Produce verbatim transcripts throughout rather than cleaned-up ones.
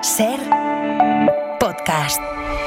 Ser podcast.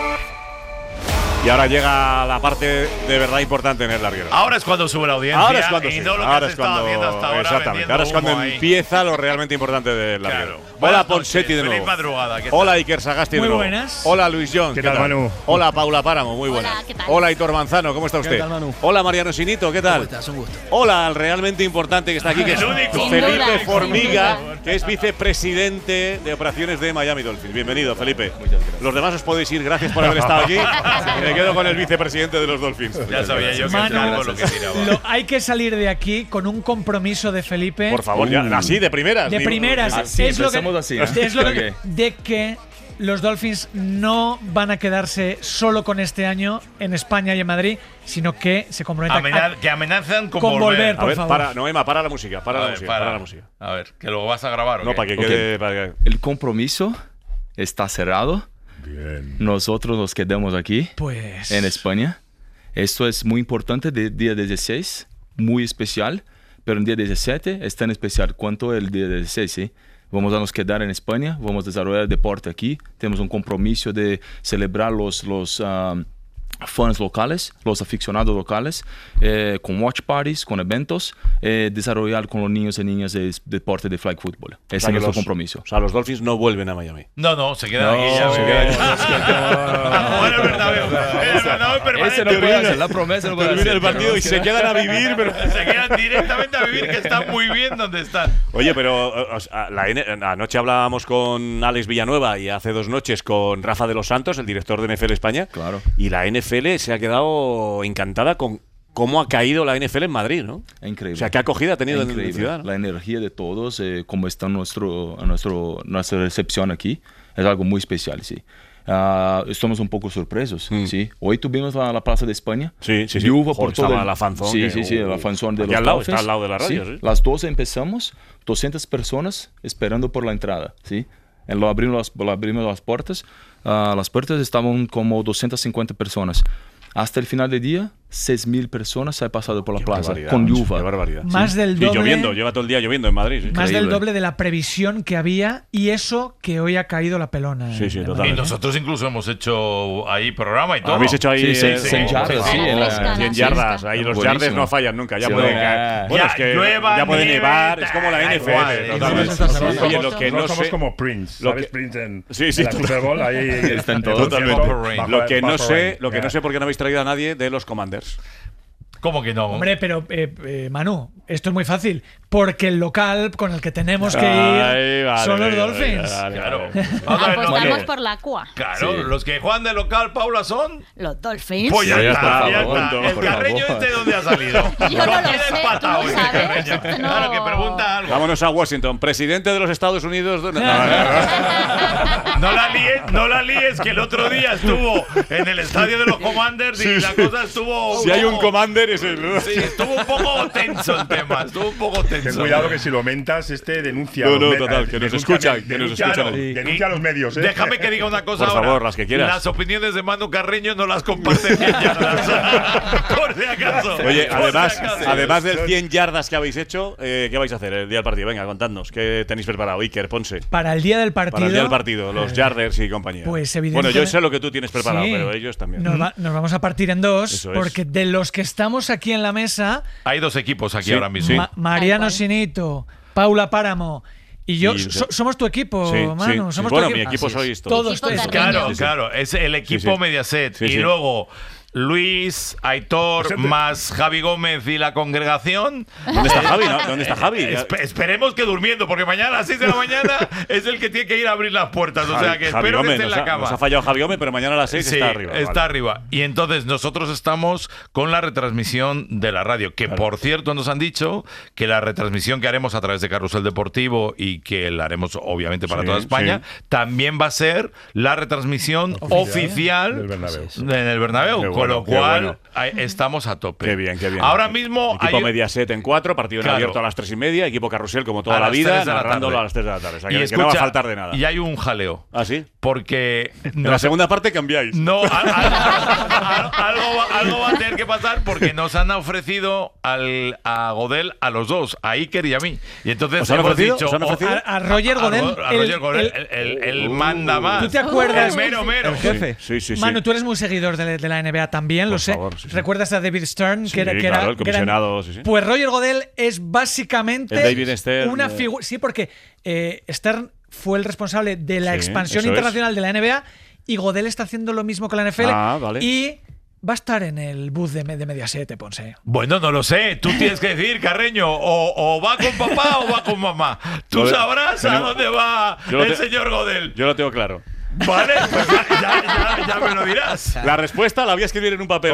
Y ahora llega la parte de verdad importante en el larguero. Ahora es cuando sube la audiencia. Ahora es cuando y sí. no lo ahora que es se estaba cuando, haciendo hasta ahora. exactamente. Ahora es cuando ahí. empieza lo realmente importante del larguero. Claro. Hola, Buenas Ponseti de noches, nuevo. feliz madrugada. ¿Qué Hola, tal? Iker Sagasti de Muy nuevo. buenas. Hola, Luis Jones. ¿Qué tal, Manu? Hola, Paula Páramo. Muy buenas. Hola, ¿qué tal? Hola, Hitor Manzano. ¿Cómo está usted? ¿Qué tal, Manu? Hola, Mariano Sinito. ¿Qué tal? ¿Cómo estás? Un gusto. Hola, al realmente importante que está aquí, que es El único. Sin Felipe duda, sin Formiga, duda. que es vicepresidente de operaciones de Miami Dolphins. Bienvenido, Felipe. Los demás os podéis ir. Gracias por haber estado aquí. Y me quedo con el vicepresidente de los Dolphins. Ya sabía yo que Manu, era algo lo que tiraba. Lo- hay que salir de aquí con un compromiso de Felipe. Por favor, ya, así, de primeras. De Ni- primeras. Así, es lo que, empezamos así, ¿eh? es lo que- Ok. de que los Dolphins no van a quedarse solo con este año en España y en Madrid, sino que se comprometen Amena- a, que amenazan con, con volver. A por ver, favor. para, Noema, para la música, para A la ver, música, para. para la música. A ver, que lo vas a grabar. ¿o No, qué? para que Ok. quede. Para que- El compromiso está cerrado. Bien. Nosotros nos quedamos aquí Pues. en España. Esto es muy importante, de día dieciséis, muy especial, pero el día diecisiete es tan especial cuanto el día dieciséis, ¿sí? Vamos a nos quedar en España, vamos a desarrollar el deporte aquí, tenemos un compromiso de celebrar los, los um, fans locales, los aficionados locales, eh, con watch parties, con eventos, eh, desarrollar con los niños y niñas el deporte de flag football. Ese O es sea, que nuestro los- compromiso. O sea, los Dolphins no vuelven a Miami. No, no, se quedan No, aquí. Ya se me- quedan- A jugar el Bernabéu. El Bernabéu permanente. Ese no puede hacer, la promesa no puede Termina hacer. el partido y se quedan a vivir, pero. Se quedan directamente a vivir, que están muy bien donde están. Oye, pero eh, o sea, la N- anoche hablábamos con Alex Villanueva y hace dos noches con Rafa de los Santos, el director de N F L España. Claro. Y la N F L se ha quedado encantada con cómo ha caído la N F L en Madrid, ¿no? Increíble. O sea, qué acogida ha tenido en la Increíble. ciudad, ¿no? La energía de todos, eh, como está nuestro, nuestro, nuestra recepción aquí, es algo muy especial, sí. Ah, estamos un poco sorpresos, Mm. sí. Hoy tuvimos la, la Plaza de España. Sí, sí, sí. Lluvia Joder, por todo estaba el- la fanzón Sí, que- sí, sí, la uh, fanzón de aquí los al lado, Dolphins. está al lado de la radio, sí. Las doce empezamos, doscientas personas esperando por la entrada, sí. En lo abrimos las, lo abrimos las puertas, ah, las puertas estaban como doscientas cincuenta personas. Hasta el final del día, seis mil personas se han pasado por la Qué plaza barbaridad, con macho, lluvia. Qué barbaridad. Más del Y doble. lloviendo, lleva todo el día lloviendo en Madrid. sí. Más del Increíble. doble de la previsión que había y eso que hoy ha caído la pelona. Sí, sí, en- en totalmente. Y Madrid, ¿eh? nosotros incluso hemos hecho ahí programa y todo. Habéis hecho ahí Sí, sí, eh, cien sí, yardas, sí, sí, en la- fresca, cien la yardas. fresca. Ahí los Buenísimo. yardes no fallan nunca. Ya Sí, pueden bueno. caer. Bueno, Ya es que llueva, ya puede nieve, nevar. Es como la da N F igual, L. eso totalmente. es esta semana. Oye, lo que no somos sé. como Prince, lo ¿sabes? que- Prince en, Sí, sí, en la Super Bowl, ahí Está en en todo. el Totalmente. cielo, Purple Rain. bajo- Lo que no bajo sé, rain. lo que Ya. no sé por qué no habéis traído a nadie de los Commanders. ¿Cómo que no? Hombre, pero eh, eh, Manu, esto es muy fácil. Porque el local con el que tenemos que ir Ay, vale, son los vale, Dolphins. vale, vale, Claro. vale. Vamos a ver, Apostamos Manu. por la cua. Claro, Sí. los que juegan de local, Paula, son. Los Dolphins. Pues ya, Ya está, está, ya por está. favor, El por carreño favor. este, ¿dónde ha salido? Yo no lo tiene sé, empatado tú lo este sabes. carreño. Esto no- Claro, que pregunta algo. Vámonos a Washington. Presidente de los Estados Unidos. No, no, no, no. No la líes, no la líes, que el otro día estuvo en el estadio de los Commanders y la cosa estuvo. un Si hay un poco- Commander es el. Sí, estuvo un poco tenso el tema, estuvo un poco Ten tenso. cuidado que si lo mentas, este denuncia. No, a los no, me- total, eh, que nos denuncia- escuchan, que nos denuncia- escuchan. Sí. Denuncia a los medios, ¿eh? Déjame que diga una cosa Por ahora. favor, las que quieras. Las opiniones de Manu Carreño no las comparten cien yardas. Por si acaso. Oye, Por además, si acaso. además del cien yardas que habéis hecho, eh, ¿qué vais a hacer el día del partido? Venga, contadnos. ¿Qué tenéis preparado? Iker, Ponce. Para el día del partido. Para el día del partido, los yarders y compañía. pues, Bueno, evidentemente- yo sé lo que tú tienes preparado, Sí. pero ellos también. Nos, va- nos vamos a partir en dos, Eso es. porque de los que estamos aquí en la mesa, Hay dos equipos aquí Sí, ahora mismo. sí. Ma- Mariano Tal cual. Sinito, Paula Páramo y yo Y- so- somos tu equipo, Sí, Manu. sí, sí. Somos Bueno, tu mi equipo. equipo Así es. sois todos. Todos, Equipo todos. Carreño. Claro, Sí, sí. claro, es el equipo sí. Mediaset. Sí, y sí. luego Luis, Aitor, Ese te- más Javi Gómez y la congregación. ¿Dónde está Javi? no? ¿Dónde está Javi? Espe- esperemos que durmiendo, porque mañana a las seis de la mañana es el que tiene que ir a abrir las puertas. O sea que Javi espero Gómez, que esté en nos la ha- cama. Nos ha fallado Javi Gómez, pero mañana a las seis Sí, está arriba. está vale. arriba. Y entonces nosotros estamos con la retransmisión de la radio, que por cierto nos han dicho que la retransmisión que haremos a través de Carrusel Deportivo y que la haremos obviamente para Sí, toda España, sí. también va a ser la retransmisión oficial, Del Bernabéu. en el Bernabéu, Qué con Con bueno, lo qué cual, bueno. ahí estamos a tope. Qué bien, qué bien. Ahora mismo Equipo hay- Mediaset en cuatro, partido en Claro. abierto a las tres y media, equipo Carrusel como toda A la las vida, tres de la narrándolo tarde. a las tres de la tarde. O sea, Y que, escucha, que no va a faltar de nada. Y hay un jaleo. ¿Ah, sí? Porque En nos- la segunda parte cambiáis. No, al- al- al- algo, va, algo va a tener que pasar porque nos han ofrecido al, a Godel a los dos, a Iker y a mí. Y entonces ¿Os han hemos ofrecido? dicho ¿Os han o- ofrecido? A, a Roger a- Godel. a el- Roger Godel, el- el, el- el manda más. ¿Tú te acuerdas? El mero mero. El jefe. Sí, sí, sí. Manu, tú eres muy seguidor de, de la N B A también, lo Por sé. favor, sí, sí. ¿Recuerdas a David Stern? Sí, que era, que claro, era- el que era- comisionado, sí, sí. Pues Roger Godel es básicamente El David Stern, una eh. figura. Sí, porque eh, Stern fue el responsable de la Sí, expansión eso internacional de la N B A y Godel está haciendo lo mismo con la N F L. Ah, vale. Y va a estar en el booth de, de Mediaset, Ponce. Bueno, no lo sé. Tú tienes que decir, Carreño, o, o va con papá o va con mamá. Tú Lo de- sabrás a tenemos- dónde va Yo lo el te- señor Godel. Yo lo tengo claro. Vale, pues ya, ya, ya, ya me lo dirás. La respuesta la voy a escribir en un papel.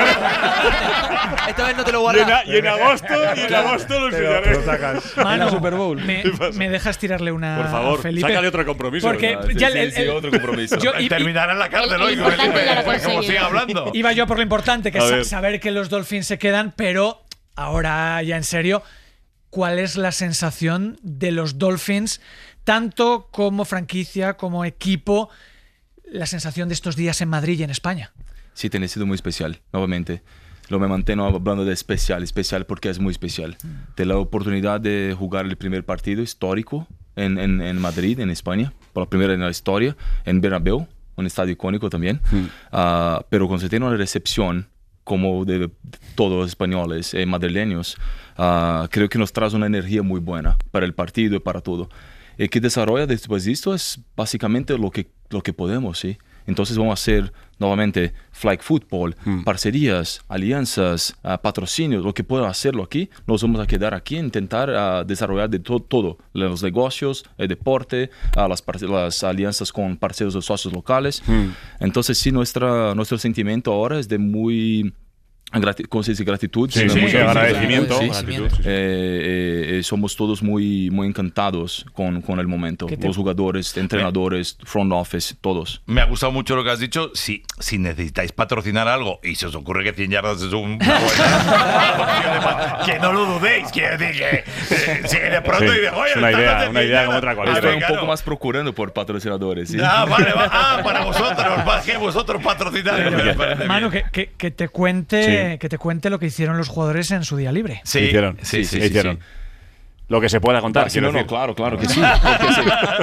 Esta vez no te lo y, guardas. en, y en agosto, y en agosto lo enseñaré. Lo sacas. Manu, Super Bowl. Me, me dejas tirarle una Por favor, a Felipe. sácale otro compromiso. Porque Ah, sí, ya sí, el- sí, el- otro compromiso. yo- y- y- Terminará en la cárcel El- hoy, el importante Felipe, ya lo he como conseguido. sigue hablando. Iba yo por lo importante, que A es sa- ver. saber que los Dolphins se quedan, pero ahora ya en serio, ¿cuál es la sensación de los Dolphins, tanto como franquicia, como equipo, la sensación de estos días en Madrid y en España? Sí, tiene sido muy especial, nuevamente. Lo me mantengo hablando de especial, especial porque es muy especial. De la oportunidad de jugar el primer partido histórico en, en, en Madrid, en España, por la primera en la historia, en Bernabéu, un estadio icónico también. Ah, pero cuando se tiene una recepción como de todos los españoles, eh, madrileños, ah, creo que nos trae una energía muy buena para el partido y para todo. El que desarrolla después de esto es básicamente lo que, lo que podemos, ¿sí? Entonces vamos a hacer nuevamente flag football, parcerías, alianzas, uh, patrocinios, lo que pueda hacerlo aquí. Nos vamos a quedar aquí e intentar uh, desarrollar de to todo, los negocios, el deporte, uh, las, las alianzas con parceros de socios locales. Mm. Entonces sí, nuestra, nuestro sentimiento ahora es de muy... ¿Cómo se dice? Gratitud. Sí, sí, muy, agradecimiento. Sí. gratitud, sí, sí. Eh, eh, somos todos muy, muy encantados con, con el momento. te- Los jugadores, entrenadores, front office, todos. Me ha gustado mucho lo que has dicho. Si, si necesitáis patrocinar algo y se os ocurre que cien yardas es un, una buena que no lo dudéis. Quiero decir que eh, si de pronto Sí, dices, oye, es una estás idea, haciendo una cien idea como yardas". otra A cualquiera. ver, Estoy un claro. poco más procurando por patrocinadores. ¿sí? Ah, vale, va. Ah, para vosotros, más que vosotros patrocinar. Me parece Manu, bien. que, que, que te cuente, Sí. que te cuente lo que hicieron los jugadores en su día libre. Sí, hicieron. sí, sí, ¿Qué sí, hicieron? sí. Lo que se pueda contar. Sí, quiero no, no, decir. claro, claro que sí. Porque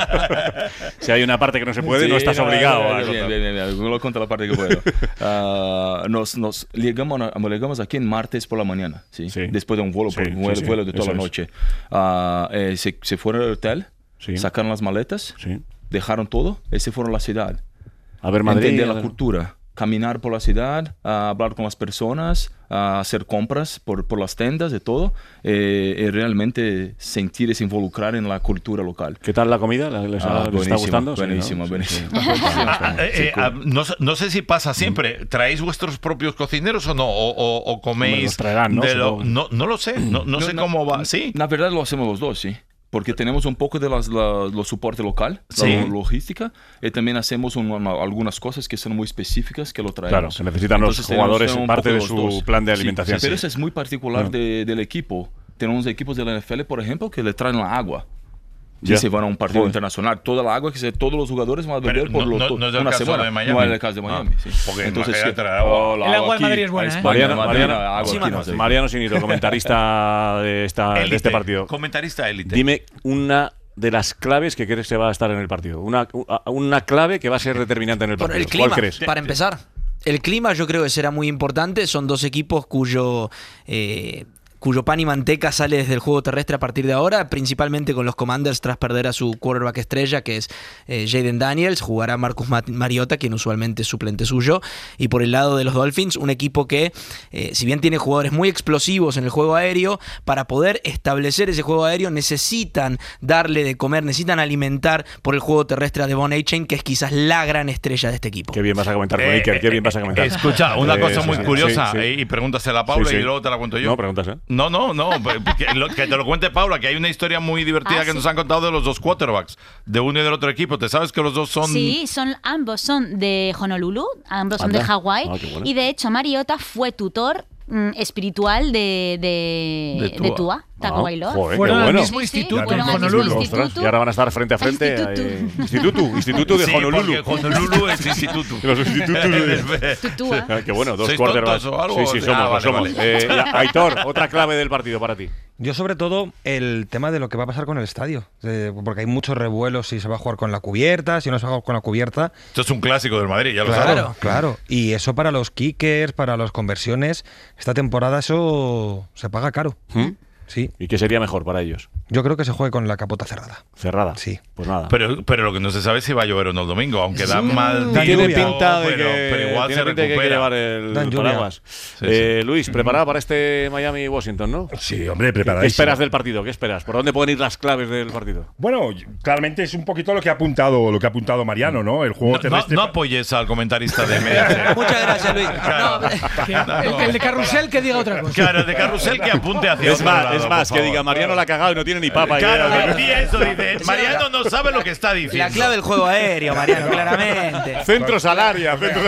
sí. Si hay una parte que no se puede, Sí, no estás no, obligado no, a bien, contar. bien, bien, bien. Yo lo cuento la parte que puedo. Ah, nos, nos llegamos, a- llegamos aquí en martes por la mañana, ¿sí? Sí. Después de un vuelo, Sí, por, sí, un vuelo, sí, vuelo de toda eso la es. noche. Ah, eh, se, se fueron al hotel, Sí. sacaron las maletas, Sí. dejaron todo y se fueron a la ciudad. A ver, Madrid. Entender a la ver. cultura, caminar por la ciudad, a hablar con las personas, a hacer compras por, por las tiendas y todo, eh, y realmente sentir y se involucrar en la cultura local. ¿Qué tal la comida? ¿Les, les Ah, está buenísima, gustando? Sí, ¿no? buenísima, Sí, buenísima. Ah, eh, Sí, eh, cool. ah, no, sé- no sé si pasa siempre. ¿Traéis vuestros propios cocineros o no? ¿O, o- o coméis? Hombre, los traerán, ¿no? de lo- Supongo. no, no lo sé. No, no sé cómo va. ¿Sí? La verdad lo hacemos los dos, sí. Porque tenemos un poco de las, la, lo soporte local, Sí. la logística, y también hacemos un- una- algunas cosas que son muy específicas que lo traemos. Claro, que necesitan los Entonces, tenemos jugadores un parte poco de los su dos. plan de Sí, alimentación. sí, pero Sí. eso es muy particular Ah. de- del equipo. Tenemos equipos de la N F L, por ejemplo, que le traen la agua. Si Ya. se van a un partido Joder. internacional, toda la agua que se, todos los jugadores van a Pero beber por no- lo- no- to- no es el una caso semana. de Miami. No es el caso de Miami. Ah, sí. porque en Entonces, Miami que- traen agua. oh, El agua en aquí, Madrid es buena, a ¿eh? España, Mariano, Madrid, Mariano- agua Sí, aquí Manu. no sé. Mariano Sinito, comentarista de, esta, de Élite. este partido. Comentarista élite. Dime una de las claves que crees que va a estar en el partido. Una, una clave que va a ser determinante en el Bueno, partido. el clima, ¿Cuál crees? para empezar. El clima yo creo que será muy importante. Son dos equipos cuyo... eh, cuyo pan y manteca sale desde el juego terrestre a partir de ahora, principalmente con los Commanders tras perder a su quarterback estrella, que es eh, Jaden Daniels. Jugará Marcus Ma- Mariota, quien usualmente es suplente suyo. Y por el lado de los Dolphins, un equipo que, eh, si bien tiene jugadores muy explosivos en el juego aéreo, para poder establecer ese juego aéreo necesitan darle de comer, necesitan alimentar por el juego terrestre a Devon Achane, que es quizás la gran estrella de este equipo. Qué bien vas a comentar con Eh, Iker, qué bien vas a comentar. Escucha, una Eh, cosa sí, muy sí, curiosa, sí, sí. eh, y pregúntasela a Paula Sí, sí. y luego te la cuento yo. No, preguntas, ¿eh? No, no, no. Que, lo, que te lo cuente Paula, que hay una historia muy divertida Ah, que sí. nos han contado de los dos quarterbacks, de uno y del otro equipo. ¿Te sabes que los dos son...? Sí, son, ambos son de Honolulu, ambos son Anda. de Hawái. Ah, qué bueno. Y de hecho, Mariota fue tutor mm, espiritual de, de, De Tua. de Tua, Tagovailoa. Ah, joder, Fueron qué al bueno. mismo Sí, sí, instituto fueron en al mismo Honolulu. instituto. Ostras, y ahora van a estar frente a frente. Instituto. eh, instituto, Instituto de Sí, Honolulu. porque Honolulu es instituto. Los institutos de... Tutua. Ah, qué bueno, dos ¿Sois quarterbacks. tontos o algo? Sí, sí, somos, Ah, lo vale, somos. vale. Eh, y, Aitor, otra clave del partido para ti. Yo sobre todo el tema de lo que va a pasar con el estadio, eh, porque hay muchos revuelos si se va a jugar con la cubierta, si no se va a jugar con la cubierta. Esto es un clásico del Madrid, ya lo Claro, sabes. claro. Y eso para los kickers, para las conversiones, esta temporada eso se paga caro. ¿Mm? Sí, ¿Y qué sería mejor para ellos? yo creo que se juegue con la capota cerrada. Cerrada. Sí. Pues nada. Pero, pero lo que no se sabe es si va a llover o no el domingo, aunque da mal Da tiempo, tiene pinta de pero, que, pero igual tiene se pinta de que hay que recupera. llevar el Dan lluvia. paraguas. Eh, Luis, preparado para este Miami-Washington, ¿no? Sí, hombre, ¿Qué, preparadísimo. qué esperas del partido? ¿Qué esperas? ¿Por dónde pueden ir las claves del partido? Bueno, claramente es un poquito lo que ha apuntado, lo que ha apuntado Mariano, ¿no? El juego No, no, terrestre. no apoyes al comentarista de media. Muchas gracias, Luis. Claro. Que- el, el de Carrusel que diga otra cosa. Claro, de carrusel que apunte hacia Es otro más, lado, es más por que favor. diga Mariano la ha cagado y no tiene ni papa. Claro, idea. decía eso, dice. Mariano no sabe lo que está diciendo. La clave del juego aéreo, Mariano, claramente. Centro salaria. Centro...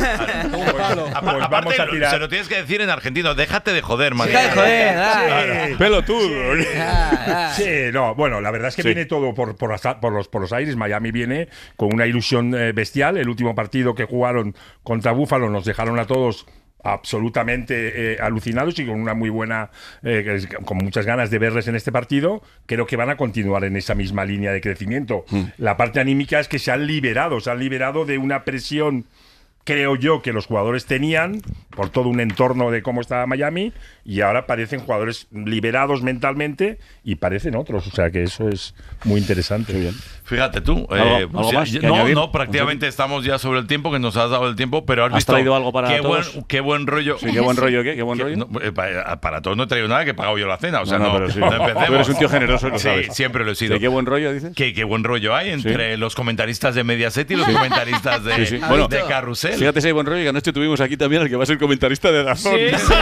Apa- Pues aparte, vamos a lo- tirar. se lo tienes que decir en argentino. Déjate de joder, Deja de Mariano. joder, dale. Sí. Pelotudo. Ah, ah. Sí, no, bueno, la verdad es que Sí. viene todo por, por, las- por los, por los aires. Miami viene con una ilusión eh, bestial. El último partido que jugaron contra Buffalo nos dejaron a todos absolutamente eh, alucinados y con una muy buena, eh, con muchas ganas de verles en este partido. Creo que van a continuar en esa misma línea de crecimiento. La parte anímica es que se han liberado, se han liberado de una presión, creo yo, que los jugadores tenían por todo un entorno de cómo estaba Miami, y ahora parecen jugadores liberados mentalmente y parecen otros. O sea que eso es muy interesante. Bien. Fíjate tú. ¿Algo- eh, algo o sea, más que no, añadir? no, prácticamente estamos ya sobre el tiempo, que nos has dado el tiempo, pero has, ¿Has visto. traído algo para qué todos? Buen, qué buen rollo. Sí, qué buen rollo, ¿qué? Qué buen Que- rollo. no, eh, para, para todos no he traído nada, que he pagado yo la cena. O sea, No, no, no, pero sí. no empecemos. Tú eres un tío generoso y lo Sí, sabes. siempre lo he sido. ¿De qué buen rollo dices? Qué, qué buen rollo hay entre los comentaristas de Mediaset y los comentaristas de, Sí, sí. de Bueno, Carrusel. Fíjate si hay buen rollo, que anoche tuvimos aquí también al que va a ser comentarista de Dazón. Sí, sí.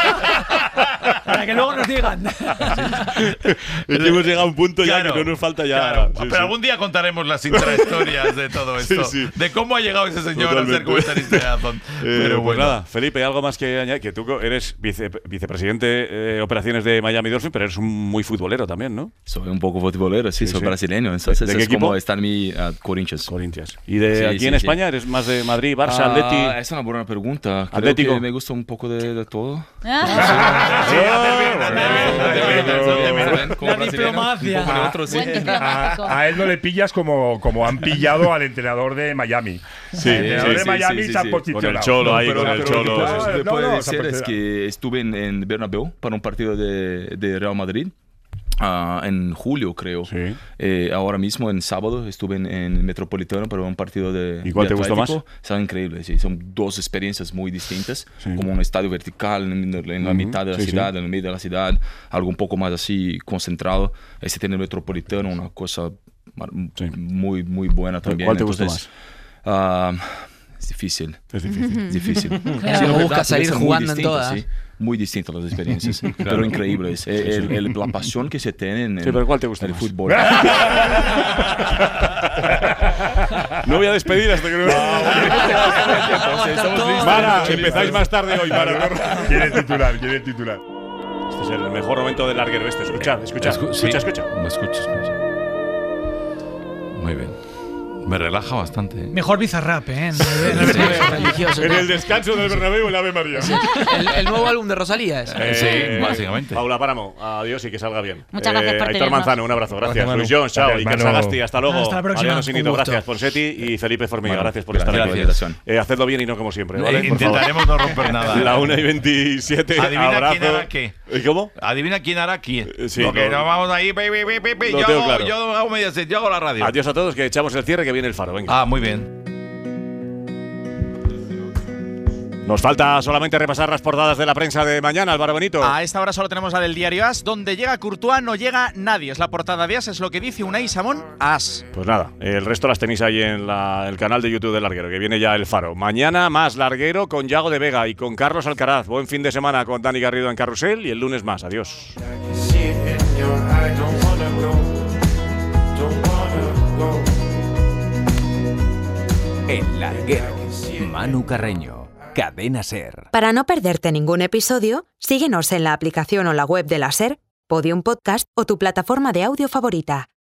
Para que luego nos digan. Es que hemos llegado a un punto ya Claro, que no nos falta ya. claro. Sí, Pero sí. algún día contaremos las intrahistorias de todo esto. Sí, sí. De cómo ha llegado ese señor Totalmente. a ser comentarista de Dazón. Eh, Pero pues bueno. nada, Felipe, algo más que añadir, que tú eres vice- vicepresidente de operaciones de Miami Dolphins, pero eres un muy futbolero también, ¿no? Soy un poco futbolero, sí, Sí, soy sí. brasileño. Entonces ¿De qué es como equipo? estar en mi uh, Corinthians. Corinthians. ¿Y de Sí, aquí sí, en sí. España eres más de Madrid, Barça, Ah, Atleti? esa es una buena pregunta. Creo Atlético. que me gusta un poco de, de todo. Ah, Sí, haces bien, haces bien, haces bien, haces bien. Como La brasileño, diplomacia. un poco neutro, sí. Buen diplomático. A, a él no le pillas como, como han pillado al entrenador de Miami. Sí, el entrenador sí, de sí, Miami sí, se ha sí. posicionado. Con el Cholo ahí, pero- con el pero Cholo. lo que No, puedo- no, puedo no, decir esa es persona- que estuve en, en Bernabéu para un partido de, de Real Madrid. ah, en julio, creo. Sí. Eh, ahora mismo, en sábado, estuve en, en Metropolitano para un partido de. ¿Y cuál de te gustó Atlético. Son increíbles, sí. Son dos experiencias muy distintas. Sí. Como un estadio vertical en, en la Ujú. mitad de la Sí, sí. ciudad, en el medio de la ciudad. Algo un poco más así concentrado. Este tiene el Metropolitano, una cosa mar- Sí. muy, muy buena también. ¿Cuál te gustó Entonces, ah, es difícil. Es difícil. Es difícil. Claro, Sí, la busca verdad, salir debe ser muy jugando en distinto, todas. sí. Muy distintas las experiencias, pero increíbles. Eh, el- el- la pasión que se tiene en, Sí, pero ¿cuál te gusta el más? fútbol. No voy a despedir hasta que no. Mara, empezáis más tarde hoy, Mara. Quiere el titular, quiere el titular. Este es el mejor momento del larguero este. Escuchad, escuchad. Escu- sí. Escucha, escucha. Me escucha, escucha. Muy bien. Me relaja bastante. Mejor bizarrap, ¿eh? En el- en el Sí, Bernabéu. religioso. En el descanso del Bernabéu, el Ave María. El, el nuevo álbum de Rosalía es. Eh, sí, básicamente. Paula Páramo, adiós y que salga bien. Muchas gracias por Aitor tenernos. Manzano, un abrazo, gracias. Gracias, Manu. Luis Jones, chao. Gracias, Iker Manu. Sagasti, hasta luego. Hasta la próxima. Adriano Un Sinito, gusto. gracias. Fonsetti y Felipe Formiga, Bueno, gracias por gracias estar por aquí. la invitación. Eh, hacedlo bien y no como siempre, ¿vale? Eh, Por favor. intentaremos no romper nada. La una y veintisiete. Adivina abrazo. quién hará qué. ¿Y ¿Cómo? Adivina quién hará quién. Eh, sí, Porque no- no vamos ahí. Pi, pi, pi, pi, pi. Lo Yo, tengo hago, claro. yo hago Mediaset, yo hago la radio. Adiós a todos, que echamos el cierre, que viene el faro. Venga. Ah, muy bien. Nos falta solamente repasar las portadas de la prensa de mañana, Álvaro Benito. A esta hora solo tenemos la del diario As, donde llega Courtois, no llega nadie. Es la portada de As, es lo que dice Unai Simón a As. Pues nada, el resto las tenéis ahí en la, el canal de YouTube del Larguero, que viene ya el Faro. Mañana más Larguero con Yago de Vega y con Carlos Alcaraz. Buen fin de semana con Dani Garrido en Carrusel y el lunes más. Adiós. El Larguero. Manu Carreño. Cadena SER. Para no perderte ningún episodio, síguenos en la aplicación o la web de la SER, Podium Podcast o tu plataforma de audio favorita.